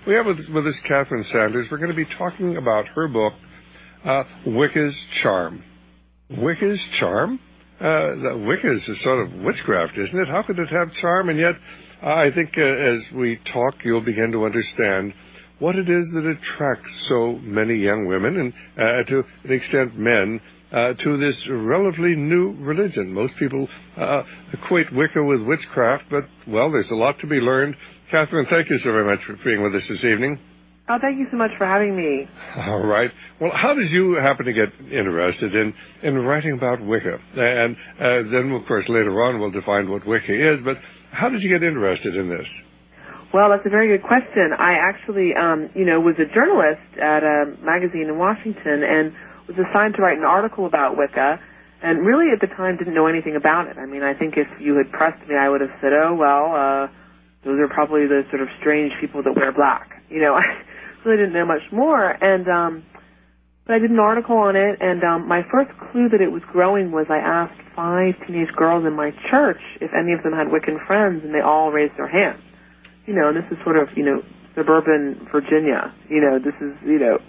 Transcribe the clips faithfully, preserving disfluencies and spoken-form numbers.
We have with, with us Catherine Sanders. We're going to be talking about her book, uh, Wicca's Charm. Wicca's Charm? Uh, the Wicca is a sort of witchcraft, isn't it? How could it have charm? And yet, uh, I think uh, as we talk, you'll begin to understand what it is that attracts so many young women and, uh, to an extent, men, uh, to this relatively new religion. Most people uh, equate Wicca with witchcraft, but, well, there's a lot to be learned. Catherine, thank you so very much for being with us this evening. Oh, thank you so much for having me. All right. Well, how did you happen to get interested in, in writing about Wicca? And uh, then, of course, later on we'll define what Wicca is, but how did you get interested in this? Well, that's a very good question. I actually, um, you know, was a journalist at a magazine in Washington and was assigned to write an article about Wicca, and really at the time didn't know anything about it. I mean, I think if you had pressed me, I would have said, oh, well, uh, those are probably the sort of strange people that wear black. You know, I really didn't know much more. And um, but I did an article on it, and um, my first clue that it was growing was I asked five teenage girls in my church if any of them had Wiccan friends, and they all raised their hands. You know, and this is sort of, you know, suburban Virginia. You know, this is, you know,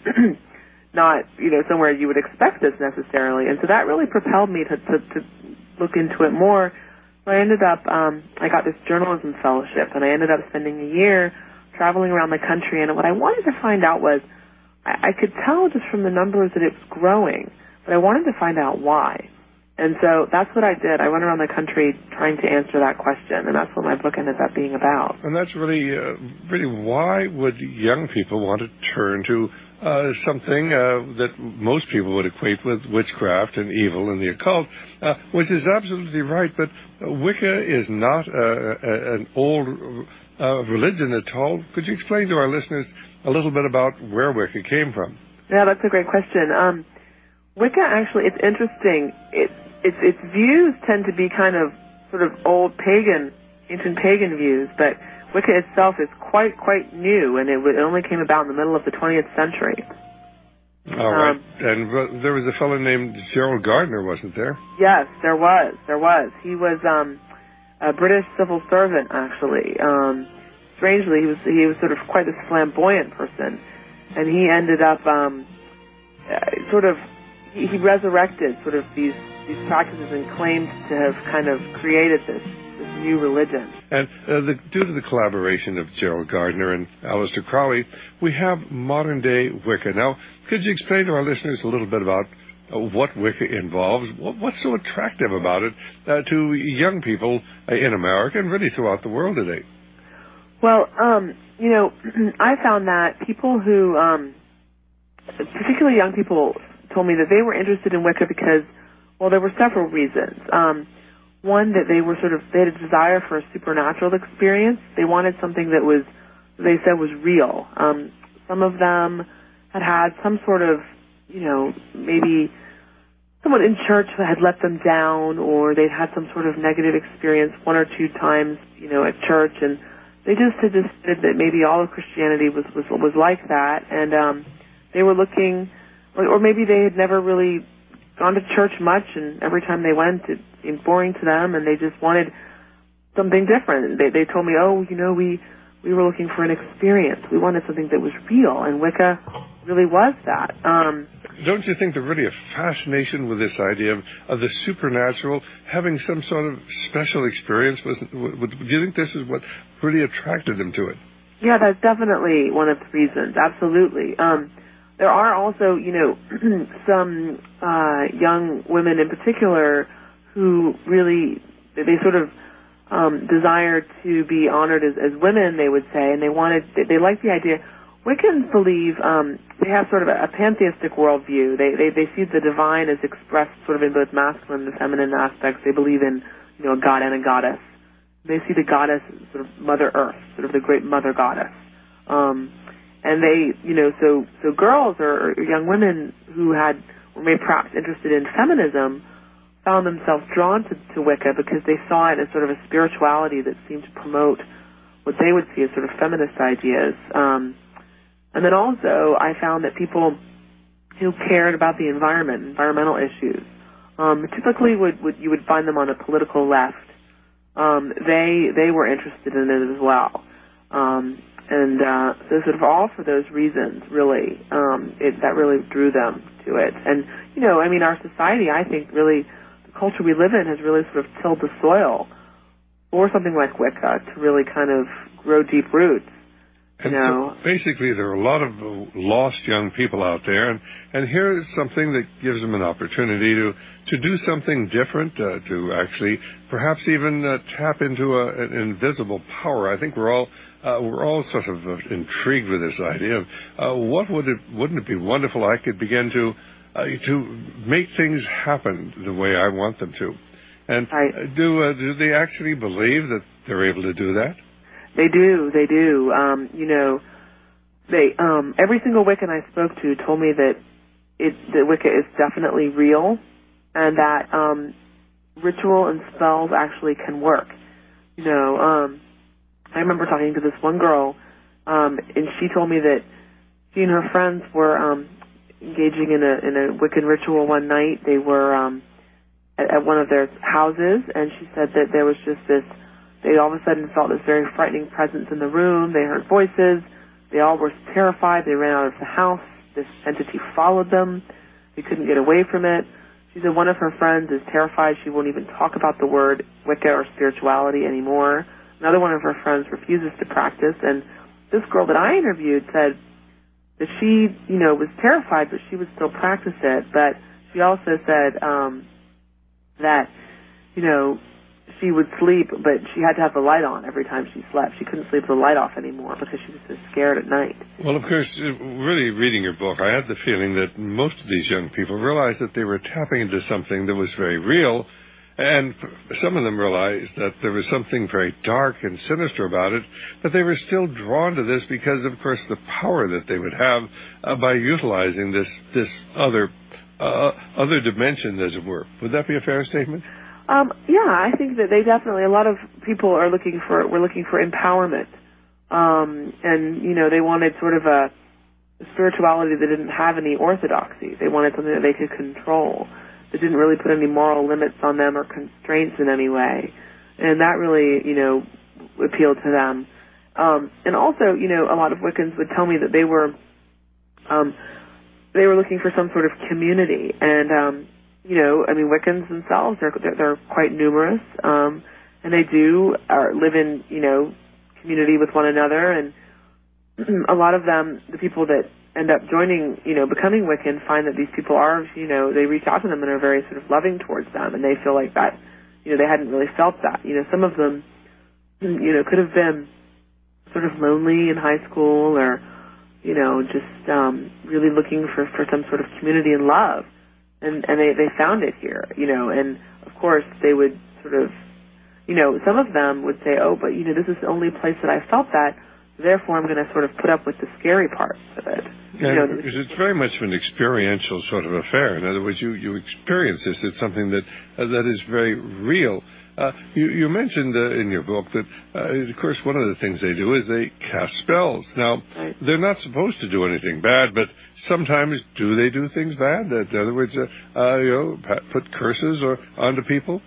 not, you know, somewhere you would expect this necessarily. And so that really propelled me to, to, to look into it more. So I ended up, um, I got this journalism fellowship, and I ended up spending a year traveling around the country. And what I wanted to find out was, I, I could tell just from the numbers that it was growing, but I wanted to find out why. And so that's what I did. I went around the country trying to answer that question, and that's what my book ended up being about. And that's really, uh, really why would young people want to turn to uh, something uh, that most people would equate with witchcraft and evil and the occult, uh, which is absolutely right, but Wicca is not uh, a, an old uh, religion at all. Could you explain to our listeners a little bit about where Wicca came from? Yeah, that's a great question. Um, Wicca, actually, it's interesting. It, its its views tend to be kind of sort of old pagan, ancient pagan views, but Wicca itself is quite, quite new, and it, it only came about in the middle of the twentieth century. All right. Um, and uh, there was a fellow named Gerald Gardner, wasn't there? Yes, there was. There was. He was um, a British civil servant, actually. Um, strangely, he was he was sort of quite a flamboyant person, and he ended up um, uh, sort of he, he resurrected sort of these these practices and claimed to have kind of created this, this new religion. And uh, the, due to the collaboration of Gerald Gardner and Aleister Crowley, we have modern-day Wicca. Now, could you explain to our listeners a little bit about uh, what Wicca involves? What, what's so attractive about it uh, to young people uh, in America and really throughout the world today? Well, um, you know, I found that people who, um, particularly young people, told me that they were interested in Wicca because, well, there were several reasons. Um, one, that they were sort of, they had a desire for a supernatural experience. They wanted something that was, they said was real. Um, some of them had had some sort of, you know, maybe someone in church had let them down, or they'd had some sort of negative experience one or two times, you know, at church, and they just had decided that maybe all of Christianity was, was, was like that, and um, they were looking, or, or maybe they had never really gone to church much, and every time they went, it seemed boring to them, and they just wanted something different. They they told me, oh, you know, we we were looking for an experience. We wanted something that was real, and Wicca really was that. Um, Don't you think there's really a fascination with this idea of, of the supernatural, having some sort of special experience? Was, was, do you think this is what really attracted them to it? Yeah, that's definitely one of the reasons. Absolutely. Um, There are also, you know, some uh, young women in particular who really, they sort of um, desire to be honored as, as women, they would say, and they wanted, they, they like the idea. Wiccans believe, um, they have sort of a, a pantheistic worldview. They, they they see the divine as expressed sort of in both masculine and feminine aspects. They believe in, you know, a god and a goddess. They see the goddess as sort of Mother Earth, sort of the great mother goddess. Um, And they, you know, so so girls or, or young women who had were maybe perhaps interested in feminism found themselves drawn to, to Wicca because they saw it as sort of a spirituality that seemed to promote what they would see as sort of feminist ideas. Um, and then also, I found that people who cared about the environment, environmental issues, um, typically would, would you would find them on the political left. Um, they they were interested in it as well. Um, And uh, so sort of all for those reasons, really, um, it, that really drew them to it. And, you know, I mean, our society, I think, really, the culture we live in has really sort of tilled the soil for something like Wicca to really kind of grow deep roots. And you know. So basically, there are a lot of lost young people out there, and, and here is something that gives them an opportunity to, to do something different, uh, to actually perhaps even uh, tap into a, an invisible power. I think we're all uh, we're all sort of uh, intrigued with this idea of uh, what would it wouldn't it be wonderful I could begin to uh, to make things happen the way I want them to. And right. uh, do uh, do they actually believe that they're able to do that? They do, they do. Um, you know, they um, every single Wiccan I spoke to told me that it that Wicca is definitely real, and that um, ritual and spells actually can work. You know, um, I remember talking to this one girl, um, and she told me that she and her friends were um, engaging in a in a Wiccan ritual one night. They were um, at, at one of their houses, and she said that there was just this. They all of a sudden felt this very frightening presence in the room. They heard voices. They all were terrified. They ran out of the house. This entity followed them. They couldn't get away from it. She said one of her friends is terrified. She won't even talk about the word Wicca or spirituality anymore. Another one of her friends refuses to practice. And this girl that I interviewed said that she, you know, was terrified, but she would still practice it. But she also said um, that, you know, she would sleep, but she had to have the light on every time she slept. She couldn't sleep with the light off anymore because she was so scared at night. Well, of course, really reading your book, I had the feeling that most of these young people realized that they were tapping into something that was very real, and some of them realized that there was something very dark and sinister about it, but they were still drawn to this because, of course, the power that they would have uh, by utilizing this this other uh, other dimension, as it were. Would that be a fair statement? Um, yeah, I think that they definitely, a lot of people are looking for, were looking for empowerment. Um, and, you know, they wanted sort of a spirituality that didn't have any orthodoxy. They wanted something that they could control, that didn't really put any moral limits on them or constraints in any way. And that really, you know, appealed to them. Um, and also, you know, a lot of Wiccans would tell me that they were, um, they were looking for some sort of community. And, um, you know, I mean, Wiccans themselves, they're, they're, they're quite numerous, um, and they do are, live in, you know, community with one another, and a lot of them, the people that end up joining, you know, becoming Wiccan, find that these people are, you know, they reach out to them and are very sort of loving towards them, and they feel like that, you know, they hadn't really felt that. You know, some of them, you know, could have been sort of lonely in high school, or, you know, just um, really looking for, for some sort of community and love. And, and they, they found it here, you know, and of course they would sort of, you know, some of them would say, oh, but, you know, this is the only place that I felt that, therefore I'm going to sort of put up with the scary parts of it. Yeah, you know, because it's very much of an experiential sort of affair. In other words, you, you experience this. It's something that uh, that is very real. Uh, you, you mentioned uh, in your book that, uh, of course, one of the things they do is they cast spells. Now, right. They're not supposed to do anything bad, but sometimes do they do things bad? In other words, uh, uh, you know, put curses or onto people?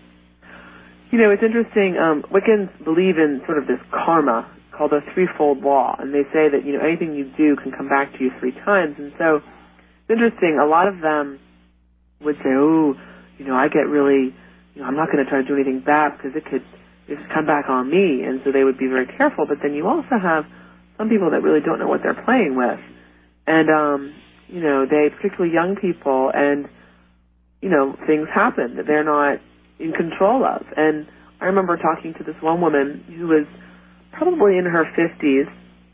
You know, it's interesting. Um, Wiccans believe in sort of this karma called a threefold law, and they say that, you know, anything you do can come back to you three times. And so it's interesting. A lot of them would say, oh, you know, I get really... You know, I'm not going to try to do anything bad because it could, it could come back on me, and so they would be very careful. But then you also have some people that really don't know what they're playing with, and um, you know, they particularly young people, and you know, things happen that they're not in control of. And I remember talking to this one woman who was probably in her fifties,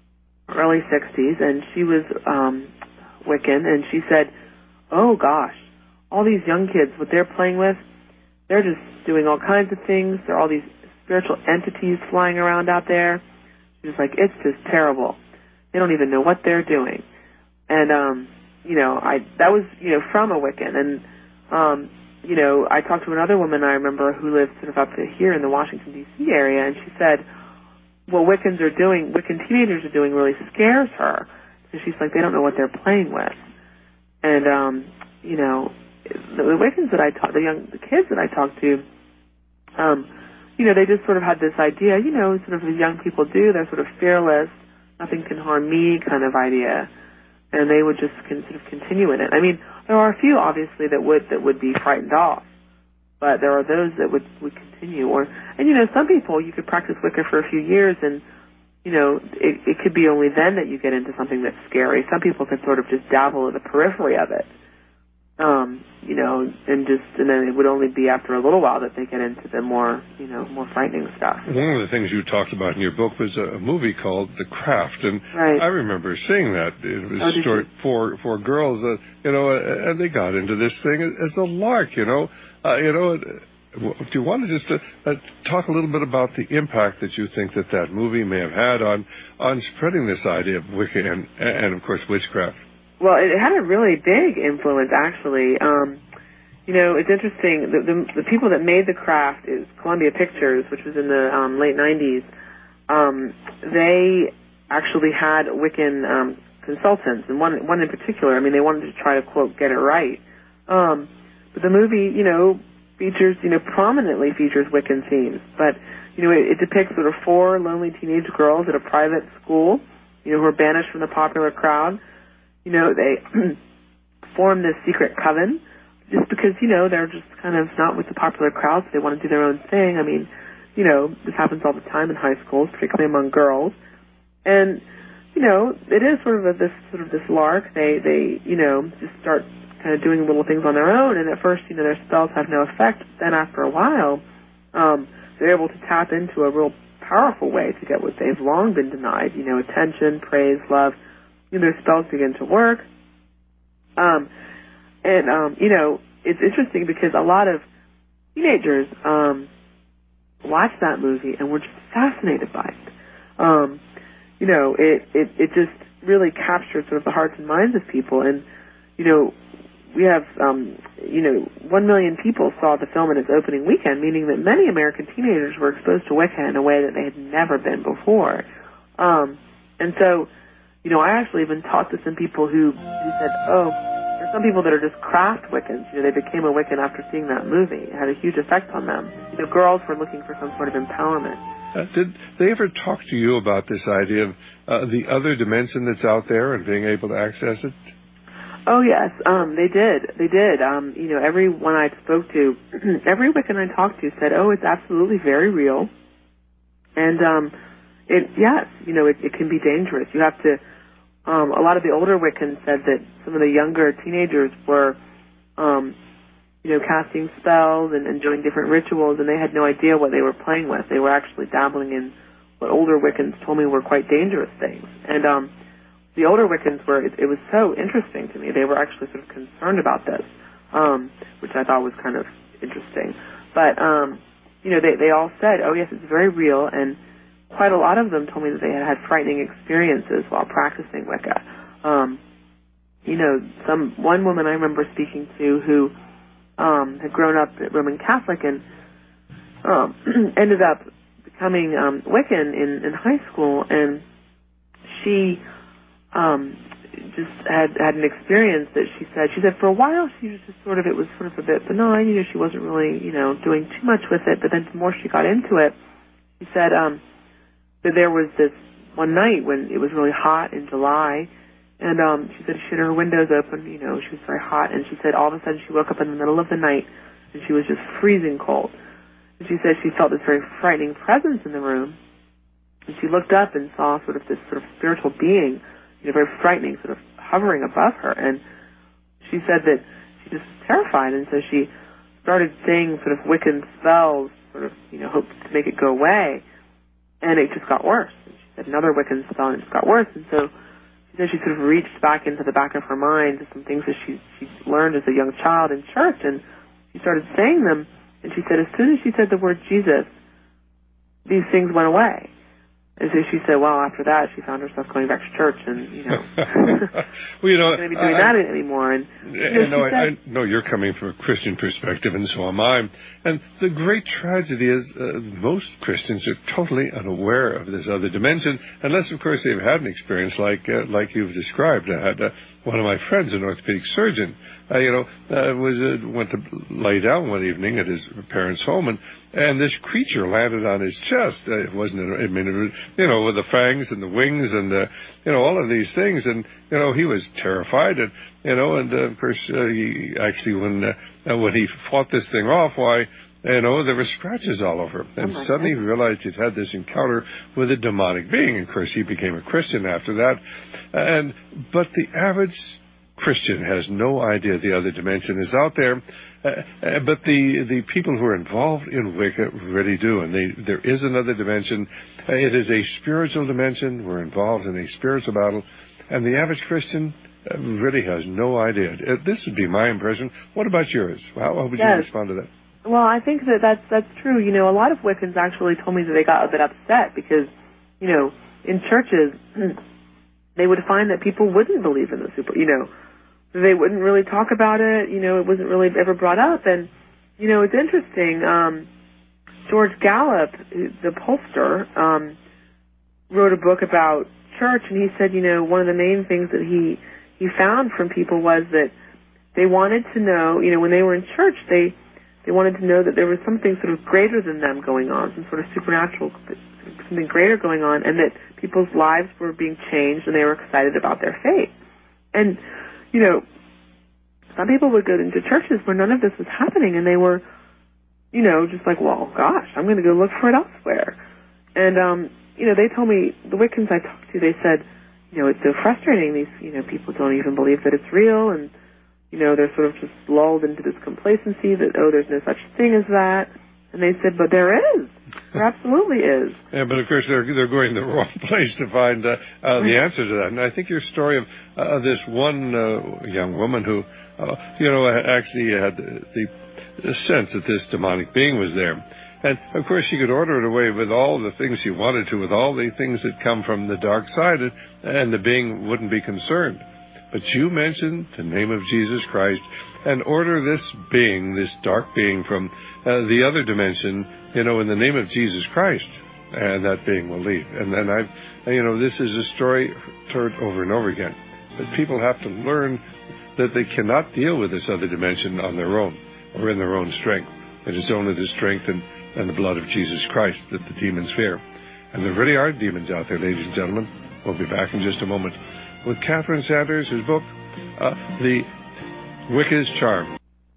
early sixties, and she was um, Wiccan, and she said, "Oh gosh, all these young kids, what they're playing with." They're just doing all kinds of things. There are all these spiritual entities flying around out there. She's like, it's just terrible. They don't even know what they're doing. And, um, you know, I that was, you know, from a Wiccan. And, um, you know, I talked to another woman I remember who lived sort of up here in the Washington, D C area, and she said, what Wiccans are doing, Wiccan teenagers are doing really scares her. And she's like, they don't know what they're playing with. And, um, you know, the Wiccans that I talked, the young, the kids that I talked to, um, you know, they just sort of had this idea, you know, sort of as young people do, they're sort of fearless, nothing can harm me kind of idea, and they would just con- sort of continue in it. I mean, there are a few obviously that would that would be frightened off, but there are those that would would continue. Or and you know, some people you could practice Wicca for a few years, and you know, it, it could be only then that you get into something that's scary. Some people could sort of just dabble at the periphery of it. Um, you know, and just, and then it would only be after a little while that they get into the more, you know, more frightening stuff. One of the things you talked about in your book was a movie called The Craft, and right. I remember seeing that. It was oh, story for for girls, uh, you know, uh, and they got into this thing as a lark, you know. Uh, you know, do you want to just uh, uh, talk a little bit about the impact that you think that that movie may have had on on spreading this idea of Wicca and, and of course, witchcraft? Well, it had a really big influence, actually. Um, you know, it's interesting. The, the, the people that made The Craft is Columbia Pictures, which was in the um, late nineties. Um, they actually had Wiccan um, consultants, and one one in particular. I mean, they wanted to try to, quote, get it right. Um, but the movie, you know, features, you know, prominently features Wiccan themes. But, you know, it, it depicts sort of four lonely teenage girls at a private school, you know, who are banished from the popular crowd. You know, they form this secret coven just because, you know, they're just kind of not with the popular crowd, so they want to do their own thing. I mean, you know, this happens all the time in high schools, particularly among girls. And, you know, it is sort of a, this sort of this lark. They, they, you know, just start kind of doing little things on their own, and at first, you know, their spells have no effect. Then after a while, um, they're able to tap into a real powerful way to get what they've long been denied, you know, attention, praise, love. You know, their spells begin to work. Um, and, um, you know, it's interesting because a lot of teenagers um, watch that movie and were just fascinated by it. Um, you know, it, it, it just really captured sort of the hearts and minds of people. And, you know, we have, um, you know, one million people saw the film in its opening weekend, meaning that many American teenagers were exposed to Wicca in a way that they had never been before. Um, and so, you know, I actually even talked to some people who, who said, oh, there's some people that are just craft Wiccans. You know, they became a Wiccan after seeing that movie. It had a huge effect on them. You know, girls were looking for some sort of empowerment. Uh, did they ever talk to you about this idea of uh, the other dimension that's out there and being able to access it? Oh, yes, um, they did. They did. Um, you know, everyone I spoke to, every Wiccan I talked to said, oh, it's absolutely very real. And, um, it, yes, you know, it, it can be dangerous. You have to, um, a lot of the older Wiccans said that some of the younger teenagers were, um, you know, casting spells and, and doing different rituals, and they had no idea what they were playing with. They were actually dabbling in what older Wiccans told me were quite dangerous things. And, um, the older Wiccans were, it, it was so interesting to me. They were actually sort of concerned about this, um, which I thought was kind of interesting. But, um, you know, they, they all said, oh, yes, it's very real, and quite a lot of them told me that they had had frightening experiences while practicing Wicca. Um, you know, some one woman I remember speaking to who um, had grown up Roman Catholic and um, ended up becoming um, Wiccan in, in high school, and she um, just had had an experience that she said, she said for a while she was just sort of, it was sort of a bit benign, you know, she wasn't really, you know, doing too much with it, but then the more she got into it, she said, um, that there was this one night when it was really hot in July, and um, she said she had her windows open, you know, she was very hot, and she said all of a sudden she woke up in the middle of the night, and she was just freezing cold. And she said she felt this very frightening presence in the room, and she looked up and saw sort of this sort of spiritual being, you know, very frightening, sort of hovering above her, and she said that she just was terrified, and so she started saying sort of Wiccan spells, sort of, you know, hoped to make it go away. And it just got worse. And she said another Wiccan spell, and it just got worse. And so she said she sort of reached back into the back of her mind to some things that she she learned as a young child in church, and she started saying them. And she said as soon as she said the word Jesus, these things went away. And so she said, well, after that, she found herself going back to church, and, you know, well, you know, not going to be doing I, that anymore. And, you know, no, I, I know you're coming from a Christian perspective, and so am I. And the great tragedy is uh, most Christians are totally unaware of this other dimension, unless, of course, they've had an experience like uh, like you've described. I had uh, one of my friends, an orthopedic surgeon, uh, you know, uh, was uh, went to lay down one evening at his parents' home, and and this creature landed on his chest. It wasn't, I mean, it was, you know, with the fangs and the wings and, the, you know, all of these things. And, you know, he was terrified. And, you know, and, uh, of course, uh, he actually, when, uh, when he fought this thing off, why, you know, there were scratches all over him. And oh suddenly goodness. he realized he'd had this encounter with a demonic being. And, of course, he became a Christian after that. And, but the average Christian has no idea the other dimension is out there. Uh, uh, but the, the people who are involved in Wicca really do, and they, there is another dimension. Uh, it is a spiritual dimension. We're involved in a spiritual battle, and the average Christian uh, really has no idea. Uh, this would be my impression. What about yours? How, how would yes. you respond to that? Well, I think that that's, that's true. You know, a lot of Wiccans actually told me that they got a bit upset because, you know, in churches, they would find that people wouldn't believe in the super, you know, they wouldn't really talk about it. You know, it wasn't really ever brought up. And, you know, it's interesting. Um, George Gallup, the pollster, um, wrote a book about church, and he said, you know, one of the main things that he, he found from people was that they wanted to know, you know, when they were in church, they, they wanted to know that there was something sort of greater than them going on, some sort of supernatural, something greater going on, and that people's lives were being changed, and they were excited about their faith. And, you know, some people would go into churches where none of this was happening, and they were, you know, just like, well, gosh, I'm going to go look for it elsewhere. And, um, you know, they told me, the Wiccans I talked to, they said, you know, it's so frustrating. These, you know, people don't even believe that it's real, and, you know, they're sort of just lulled into this complacency that, oh, there's no such thing as that. And they said, but there is. There absolutely is. Yeah, but of course they're they're going to the wrong place to find uh, uh, the answer to that. And I think your story of uh, this one uh, young woman who, uh, you know, actually had the, the sense that this demonic being was there. And, of course, she could order it away with all the things she wanted to, with all the things that come from the dark side, and the being wouldn't be concerned. But you mentioned the name of Jesus Christ and order this being, this dark being from uh, the other dimension, you know, in the name of Jesus Christ, and that being will leave. And then I've, you know, this is a story told over and over again. But people have to learn that they cannot deal with this other dimension on their own or in their own strength. It is only the strength and, and the blood of Jesus Christ that the demons fear. And there really are demons out there, ladies and gentlemen. We'll be back in just a moment with Catherine Sanders, whose book, uh, The Wicca's Charm.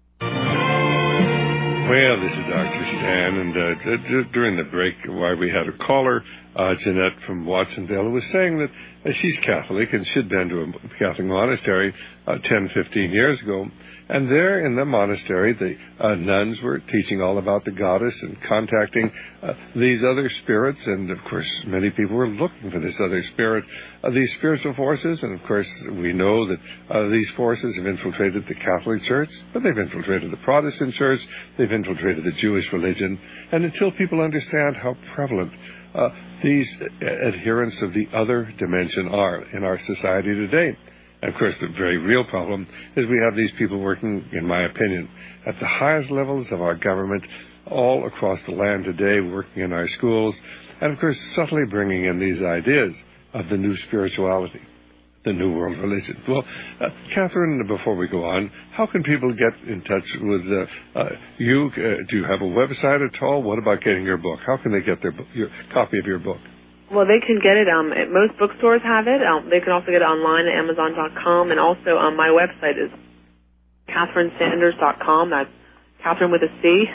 Well, this is Doctor Stan, and uh, during the break, while we had a caller, uh, Jeanette from Watsonville, who was saying that uh, she's Catholic and she'd been to a Catholic monastery uh, ten, fifteen years ago. And there in the monastery, the uh, nuns were teaching all about the goddess and contacting uh, these other spirits. And, of course, many people were looking for this other spirit, uh, these spiritual forces. And, of course, we know that uh, these forces have infiltrated the Catholic Church, but they've infiltrated the Protestant Church. They've infiltrated the Jewish religion. And until people understand how prevalent uh, these adherents of the other dimension are in our society today, of course, the very real problem is we have these people working, in my opinion, at the highest levels of our government all across the land today, working in our schools, and, of course, subtly bringing in these ideas of the new spirituality, the new world religion. Well, uh, Catherine, before we go on, how can people get in touch with uh, uh, you? Uh, do you have a website at all? What about getting your book? How can they get their your copy of your book? Well, they can get it. Um, at most bookstores have it. Um, they can also get it online at amazon dot com, and also um, my website is catherine sanders dot com. That's Catherine with a C,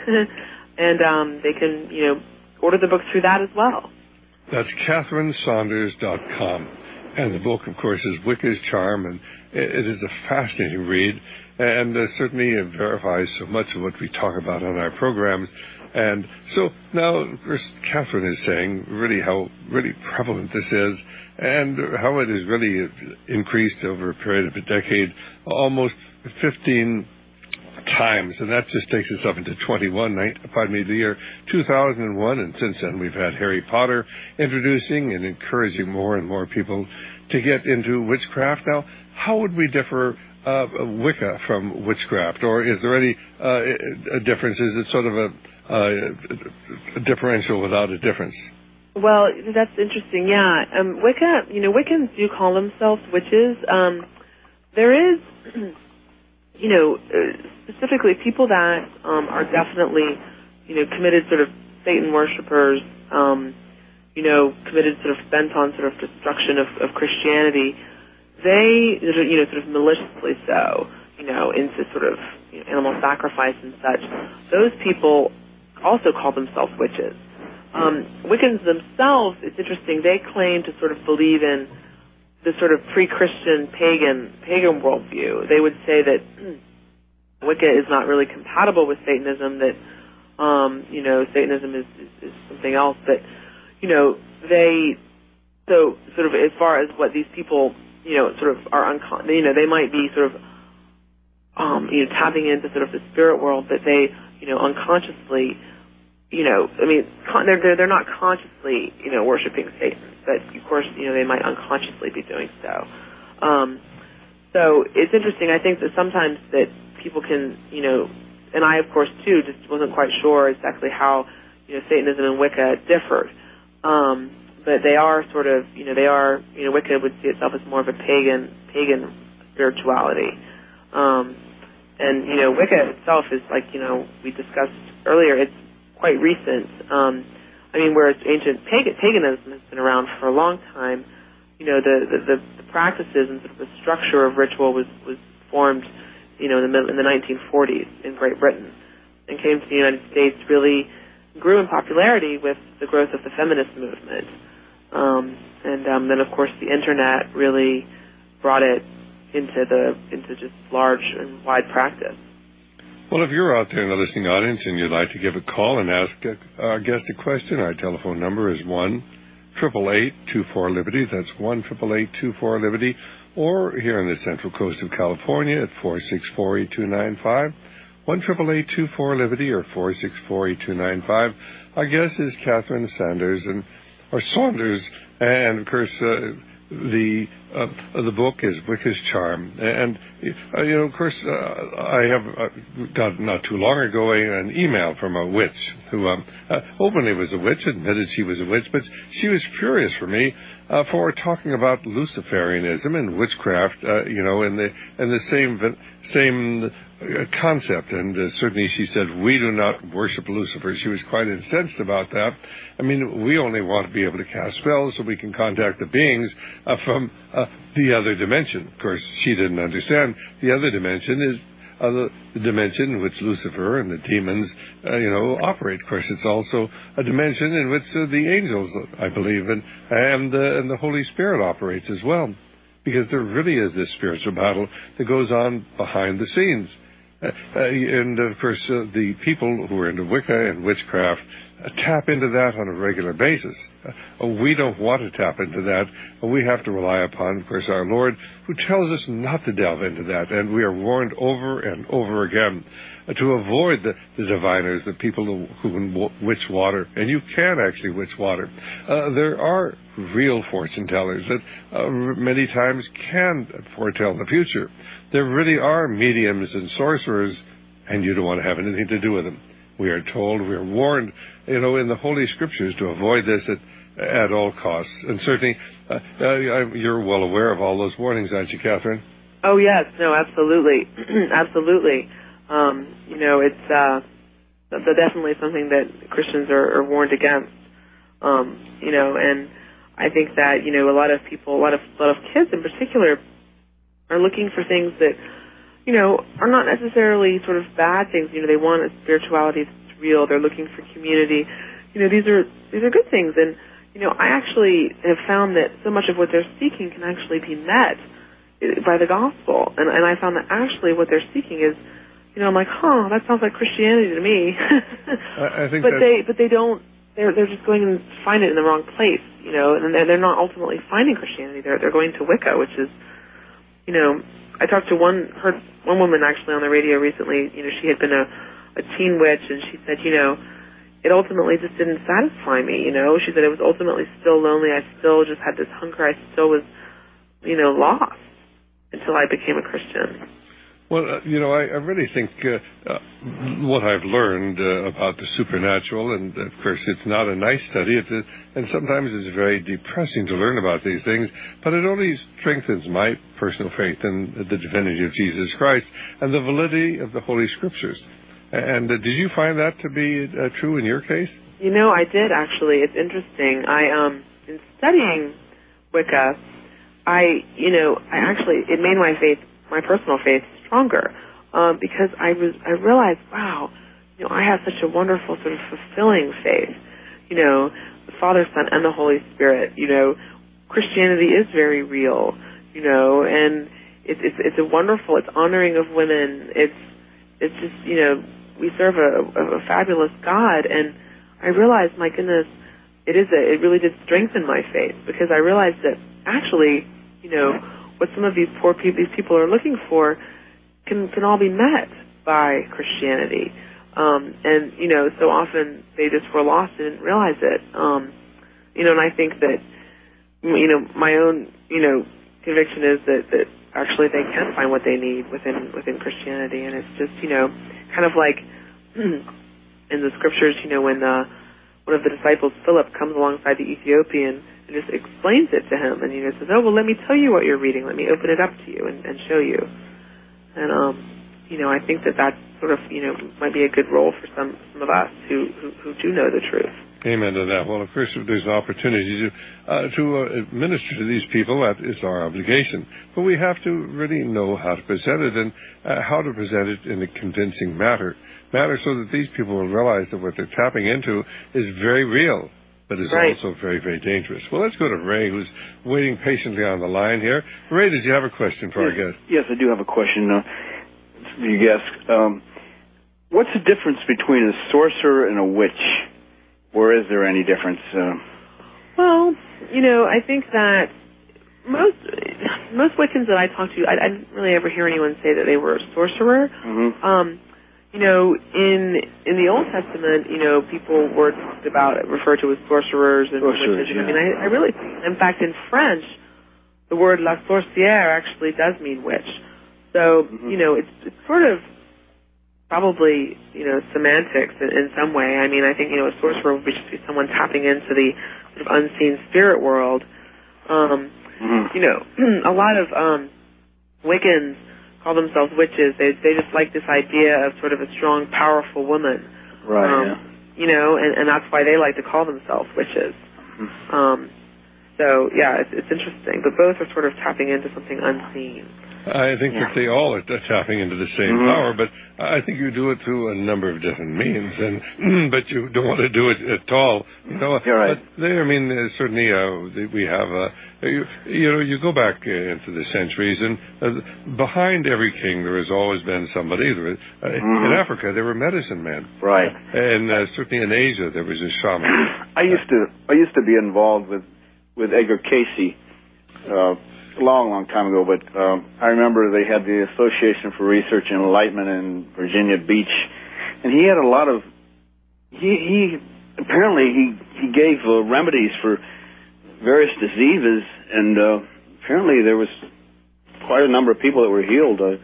and um, they can, you know, order the books through that as well. That's catherine sanders dot com, and the book, of course, is Wicca's Charm, and it is a fascinating read, and uh, certainly it verifies so much of what we talk about on our programs. And so now, of course, Catherine is saying really how really prevalent this is and how it has really increased over a period of a decade, almost fifteen times. And that just takes us up into twenty-one, pardon me, the year two thousand one. And since then, we've had Harry Potter introducing and encouraging more and more people to get into witchcraft. Now, how would we differ uh, Wicca from witchcraft? Or is there any uh, a difference? Is it sort of a Uh, a differential without a difference? Well, that's interesting, yeah. Um, Wicca, you know, Wiccans do call themselves witches. Um, there is, you know, uh, specifically people that um, are definitely, you know, committed sort of Satan worshipers, um, you know, committed sort of bent on sort of destruction of, of Christianity, they, you know, sort of maliciously so, you know, into sort of you know, animal sacrifice and such, those people also call themselves witches. Um, Wiccans themselves, it's interesting, they claim to sort of believe in the sort of pre-Christian pagan pagan worldview. They would say that Wicca is not really compatible with Satanism, that, um, you know, Satanism is, is, is something else, but, you know, they, so sort of as far as what these people, you know, sort of are uncon, you know, they might be sort of, um, you know, tapping into sort of the spirit world, but they, you know, unconsciously, you know, I mean, con- they're, they're, they're not consciously, you know, worshiping Satan, but of course, you know, they might unconsciously be doing so. Um, so it's interesting. I think that sometimes that people can, you know, and I, of course, too, just wasn't quite sure exactly how, you know, Satanism and Wicca differed. Um, but they are sort of, you know, they are, you know, Wicca would see itself as more of a pagan, pagan spirituality. Um, and, you know, Wicca itself is like, you know, we discussed earlier, it's quite recent. Um, I mean, whereas ancient pagan, paganism has been around for a long time, you know, the, the, the, the practices and sort of the structure of ritual was, was formed, you know, in the, in the nineteen forties in Great Britain and came to the United States, really grew in popularity with the growth of the feminist movement. Um, and um, then, of course, the Internet really brought it into the into just large and wide practice. Well, if you're out there in the listening audience and you'd like to give a call and ask our guest a question, our telephone number is one eight eight eight, two four, Liberty. That's one eight eight eight, two four, Liberty. Or here on the Central Coast of California at four six four, eight two nine five, one eight eight eight, two four, Liberty, or four six four, eight two nine five. Our guest is Catherine Sanders, and or Saunders, and of course, uh, the uh, the book is Wicca's Charm, and uh, you know, of course, uh, I have uh, got not too long ago an email from a witch who um, uh, openly was a witch, admitted she was a witch, but she was furious for me uh, for talking about Luciferianism and witchcraft, uh, you know, in the in the same same. Uh, concept, and uh, certainly she said, we do not worship Lucifer. She was quite incensed about that. I mean, we only want to be able to cast spells so we can contact the beings uh, from uh, the other dimension. Of course, she didn't understand. The other dimension is uh, the, the dimension in which Lucifer and the demons, uh, you know, operate. Of course, it's also a dimension in which uh, the angels, I believe, and, and, uh, and the Holy Spirit operates as well. Because there really is this spiritual battle that goes on behind the scenes. Uh, uh, and, of course, uh, the people who are into Wicca and witchcraft uh, tap into that on a regular basis. Uh, we don't want to tap into that. We have to rely upon, of course, our Lord, who tells us not to delve into that. And we are warned over and over again uh, to avoid the, the diviners, the people who, who can witch water. And you can actually witch water. Uh, there are real fortune tellers that uh, many times can foretell the future. There really are mediums and sorcerers, and you don't want to have anything to do with them. We are told, we are warned, you know, in the Holy Scriptures to avoid this at, at all costs. And certainly, uh, uh, you're well aware of all those warnings, aren't you, Catherine? Oh, yes. No, absolutely. absolutely. Um, you know, it's uh, definitely something that Christians are, are warned against. Um, you know, and I think that, you know, a lot of people, a lot of, a lot of kids in particular, are looking for things that, you know, are not necessarily sort of bad things. You know, they want a spirituality that's real. They're looking for community. You know, these are these are good things. And, you know, I actually have found that so much of what they're seeking can actually be met by the gospel. And, and I found that actually what they're seeking is, you know, I'm like, huh, that sounds like Christianity to me. I, I think but they but they don't. They're they're just going and find it in the wrong place. You know, and they're, they're not ultimately finding Christianity. They're they're going to Wicca, which is, you know, I talked to one, heard one woman actually on the radio recently. You know, she had been a, a teen witch, and she said, you know, it ultimately just didn't satisfy me. You know, she said it was ultimately still lonely. I still just had this hunger. I still was, you know, lost until I became a Christian. Well, uh, you know, I, I really think uh, uh, what I've learned uh, about the supernatural, and of course it's not a nice study, it's a, and sometimes it's very depressing to learn about these things, but it only strengthens my personal faith in the divinity of Jesus Christ and the validity of the Holy Scriptures. And uh, did you find that to be uh, true in your case? You know, I did actually. It's interesting. I um, in studying Wicca, I you know, I actually it made my faith, my personal faith, stronger um, because I was I realized, wow, you know, I have such a wonderful sort of fulfilling faith. You know, the Father, Son, and the Holy Spirit. You know, Christianity is very real. You know, and it's it's it's a wonderful. It's honoring of women. It's it's just you know, we serve a, a, a fabulous God, and I realized, my goodness, it is a, it really did strengthen my faith, because I realized that actually, you know, what some of these poor people, these people are looking for can can all be met by Christianity. Um, and, you know, so often they just were lost and didn't realize it. Um, you know, and I think that, you know, my own, you know, conviction is that, that actually they can find what they need within within Christianity. And it's just, you know, kind of like in the scriptures, you know, when uh, one of the disciples, Philip, comes alongside the Ethiopian and just explains it to him, and, you know, says, oh, well, let me tell you what you're reading. Let me open it up to you and, and show you. And, um, you know, I think that that sort of, you know, might be a good role for some, some of us who, who, who do know the truth. Amen to that. Well, of course, if there's an opportunity to uh, to uh, minister to these people, that is our obligation. But we have to really know how to present it, and uh, how to present it in a convincing matter, matter so that these people will realize that what they're tapping into is very real, but is right. also very, very dangerous. Well, let's go to Ray, who's waiting patiently on the line here. Ray, did you have a question for yes, our guest? Yes, I do have a question. Uh, you guess, um, what's the difference between a sorcerer and a witch? Or is there any difference? Uh... Well, you know, I think that most most Wiccans that I talk to, I, I didn't really ever hear anyone say that they were a sorcerer. Mm-hmm. Um, you know, in in the Old Testament, you know, people were talked about, referred to as sorcerers and sorcerers, witches. yeah. I mean, I, I really, in fact, in French, the word la sorcière actually does mean witch. So, mm-hmm. you know, it's it's sort of probably, you know, semantics in, in some way. I mean, I think, you know, a sorcerer would just be someone tapping into the sort of unseen spirit world. Um, mm-hmm. You know, a lot of um, Wiccans call themselves witches. They they just like this idea of sort of a strong, powerful woman. Right, um, yeah. You know, and, and that's why they like to call themselves witches. Mm-hmm. Um, so, yeah, it's, it's interesting. But both are sort of tapping into something unseen. I think yeah. that they all are tapping into the same mm-hmm. power, but I think you do it through a number of different means, and but you don't want to do it at all. You know, You're right. But there, I mean, uh, certainly uh, we have, uh, you, you know, you go back uh, into the centuries, and uh, behind every king there has always been somebody. There was, uh, mm-hmm. in Africa, there were medicine men, right, and uh, certainly in Asia there was a shaman. I used to I used to be involved with with Edgar Cayce. Uh, a long, long time ago, but um, I remember they had the Association for Research and Enlightenment in Virginia Beach, and he had a lot of, he, he apparently he, he gave uh, remedies for various diseases, and uh, apparently there was quite a number of people that were healed. Uh,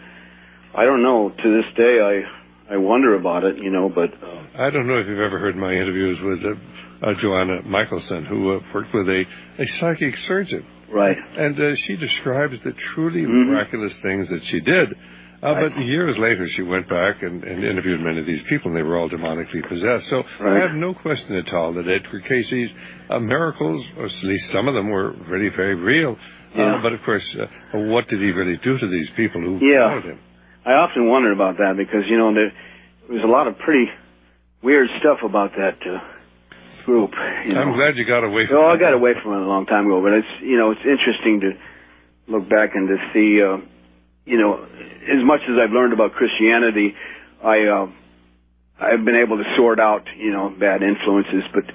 I don't know, to this day I, I wonder about it, you know, but... Uh, I don't know if you've ever heard my interviews with uh, uh, Joanna Michelson, who uh, worked with a, a psychic surgeon. Right. And uh, she describes the truly mm-hmm. miraculous things that she did. Uh, right. But years later, she went back and, and interviewed many of these people, and they were all demonically possessed. So right. I have no question at all that Edgar Cayce's uh, miracles, or at least some of them, were really very real. Yeah. Uh, but, of course, uh, what did he really do to these people who yeah. followed him? I often wondered about that because, you know, there, there was a lot of pretty weird stuff about that uh group. You know. I'm glad you got away from it. Oh, I got away from it a long time ago, but it's, you know, it's interesting to look back and to see, uh, you know, as much as I've learned about Christianity, I, uh, I've been able to sort out, you know, bad influences, but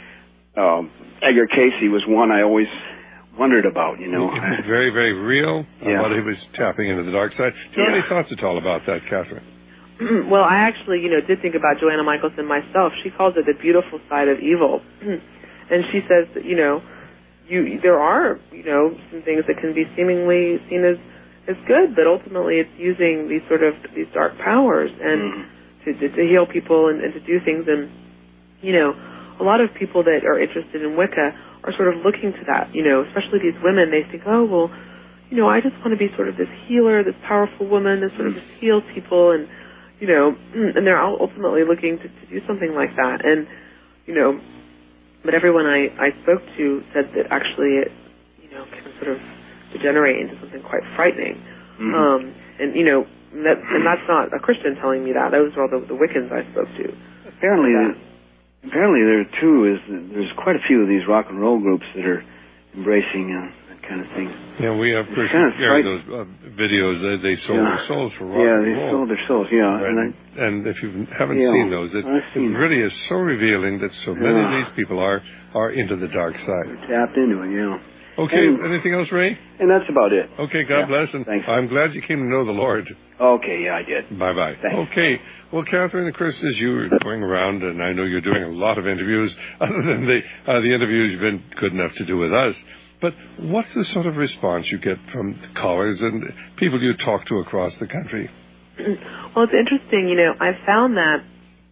um, Edgar Cayce was one I always wondered about, you know. It was very, very real, yeah. but he was tapping into the dark side. Do you have yeah. any thoughts at all about that, Catherine? Well, I actually, you know, did think about Joanna Michelson myself. She calls it the beautiful side of evil. And she says that, you know, you there are, you know, some things that can be seemingly seen as, as good, but ultimately it's using these sort of, these dark powers and mm. to, to, to heal people and, and to do things. And, you know, a lot of people that are interested in Wicca are sort of looking to that, you know, especially these women. They think, oh, well, you know, I just want to be sort of this healer, this powerful woman that sort of just heals people and, you know, and they're all ultimately looking to, to do something like that. And, you know, but everyone I, I spoke to said that actually it, you know, can sort of degenerate into something quite frightening. Mm-hmm. Um, and, you know, that, and that's not a Christian telling me that. Those were all the, the Wiccans I spoke to. Apparently, apparently there too is, there's quite a few of these rock and roll groups that are embracing uh, kind of thing. Yeah, we have Christian kind of yeah, those uh, videos. They, they sold yeah. their souls for rock yeah, and roll. Yeah, they sold their souls. Yeah, right. and, I, and if you haven't yeah, seen those, it, seen it really is so revealing that so many yeah. of these people are are into the dark side. They're tapped into it. Yeah. Okay. And, anything else, Ray? And that's about it. Okay. God yeah. bless, and Thanks. I'm glad you came to know the Lord. Okay. Yeah, I did. Bye bye. Thanks. Okay. Well, Catherine and Chris, as you are going around, and I know you're doing a lot of interviews, other than the uh, the interviews you've been good enough to do with us. But what's the sort of response you get from callers and people you talk to across the country? Well, it's interesting. You know, I've found that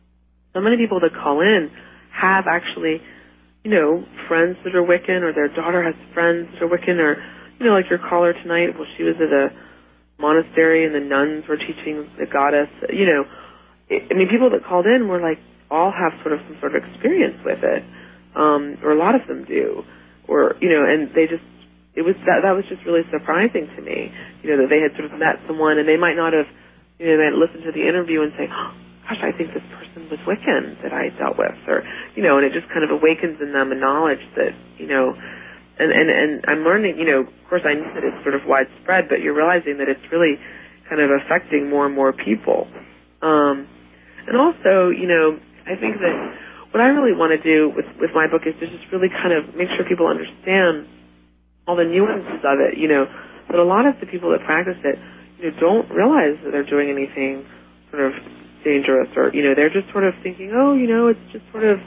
so many people that call in have actually, you know, friends that are Wiccan, or their daughter has friends that are Wiccan, or, you know, like your caller tonight, well, she was at a monastery and the nuns were teaching the goddess. You know, I mean, people that called in were like, all have sort of some sort of experience with it, um, or a lot of them do. Or, you know, and they just, it was, that that was just really surprising to me, you know, that they had sort of met someone and they might not have, you know, they might listen to the interview and say, oh, gosh, I think this person was Wiccan that I dealt with, or, you know, and it just kind of awakens in them a knowledge that, you know, and, and, and I'm learning, you know, of course I knew that it's sort of widespread, but you're realizing that it's really kind of affecting more and more people. Um, and also, you know, I think that what I really want to do with, with my book is to just really kind of make sure people understand all the nuances of it, you know, that a lot of the people that practice it, you know, don't realize that they're doing anything sort of dangerous, or, you know, they're just sort of thinking, oh, you know, it's just sort of,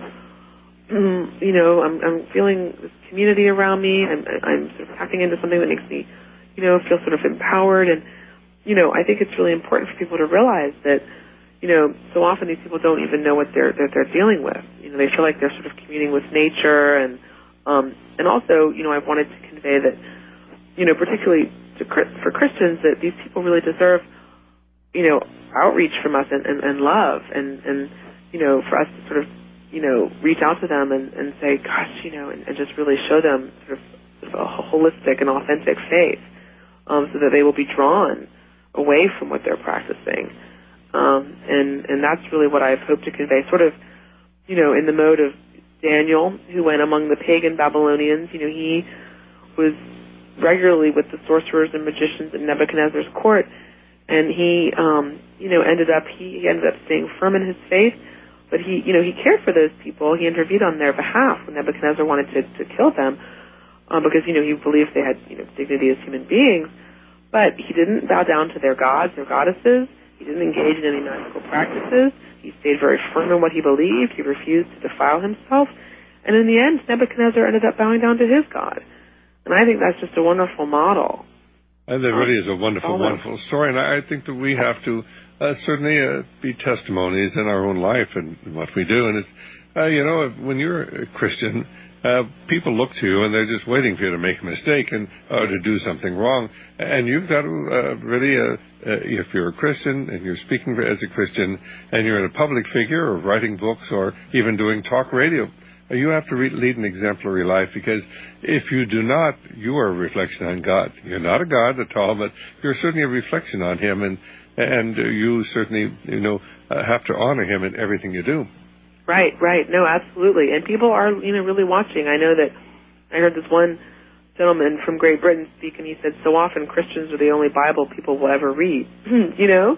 mm, you know, I'm, I'm feeling this community around me, I'm, I'm sort of tapping into something that makes me, you know, feel sort of empowered, and, you know, I think it's really important for people to realize that, you know, so often these people don't even know what they're that they're dealing with. You know, they feel like they're sort of communing with nature, and um, and also, you know, I wanted to convey that, you know, particularly to, for Christians, that these people really deserve, you know, outreach from us and, and, and love, and, and you know, for us to sort of, you know, reach out to them and, and say, gosh, you know, and, and just really show them sort of, sort of a holistic and authentic faith, um, so that they will be drawn away from what they're practicing. Um, and, and that's really what I've hoped to convey, sort of, you know, in the mode of Daniel, who went among the pagan Babylonians. You know, he was regularly with the sorcerers and magicians in Nebuchadnezzar's court, and he, um, you know, ended up, he, he ended up staying firm in his faith, but he, you know, he cared for those people. He intervened on their behalf when Nebuchadnezzar wanted to, to kill them, um, because, you know, he believed they had, you know, dignity as human beings, but he didn't bow down to their gods or goddesses. He didn't engage in any magical practices. He stayed very firm in what he believed. He refused to defile himself. And in the end, Nebuchadnezzar ended up bowing down to his God. And I think that's just a wonderful model. And that really is a wonderful, wonderful story. And I think that we have to uh, certainly uh, be testimonies in our own life and what we do. And it's, uh, you know, when you're a Christian, uh, people look to you and they're just waiting for you to make a mistake and or to do something wrong. And you've got to uh, really, uh, uh, if you're a Christian and you're speaking as a Christian and you're in a public figure or writing books or even doing talk radio, you have to re- lead an exemplary life, because if you do not, you are a reflection on God. You're not a God at all, but you're certainly a reflection on Him, and and you certainly, you know, uh, have to honor Him in everything you do. Right, right. No, absolutely. And people are, you know, really watching. I know that I heard this one gentleman from Great Britain speak, and he said, so often Christians are the only Bible people will ever read, you know?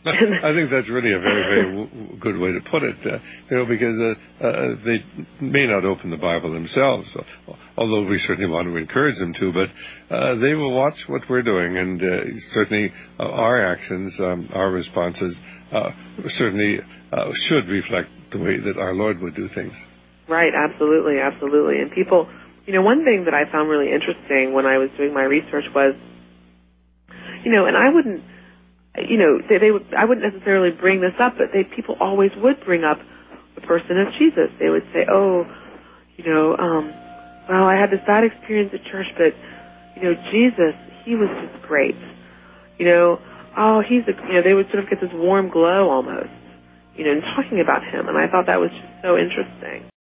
I think that's really a very, very w- good way to put it, uh, you know, because uh, uh, they may not open the Bible themselves, although we certainly want to encourage them to, but uh, they will watch what we're doing, and uh, certainly uh, our actions, um, our responses, uh, certainly uh, should reflect the way that our Lord would do things. Right, absolutely, absolutely. And people, you know, one thing that I found really interesting when I was doing my research was, you know, and I wouldn't, you know, they, they would, I wouldn't necessarily bring this up, but they, people always would bring up the person of Jesus. They would say, oh, you know, um, well, I had this bad experience at church, but, you know, Jesus, he was just great. You know, oh, he's a, you know, they would sort of get this warm glow almost, you know, in talking about him. And I thought that was just so interesting.